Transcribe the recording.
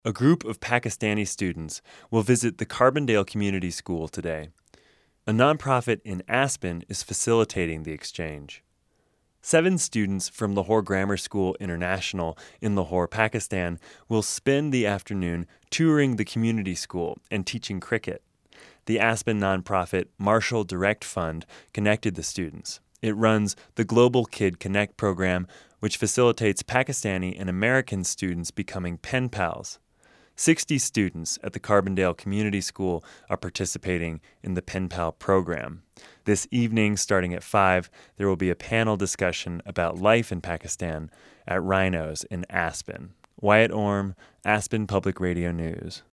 A group of Pakistani students will visit the Carbondale Community School today. A nonprofit in Aspen is facilitating the exchange. 7 students from Lahore Grammar School International in Lahore, Pakistan, will spend the afternoon touring the community school and teaching cricket. The Aspen nonprofit Marshall Direct Fund connected the students. It runs the Global Kid Connect program, which facilitates Pakistani and American students becoming pen pals. 60 students at the Carbondale Community School are participating in the Pen Pal program. This evening, starting at 5, there will be a panel discussion about life in Pakistan at Rhinos in Aspen. Wyatt Orm, Aspen Public Radio News.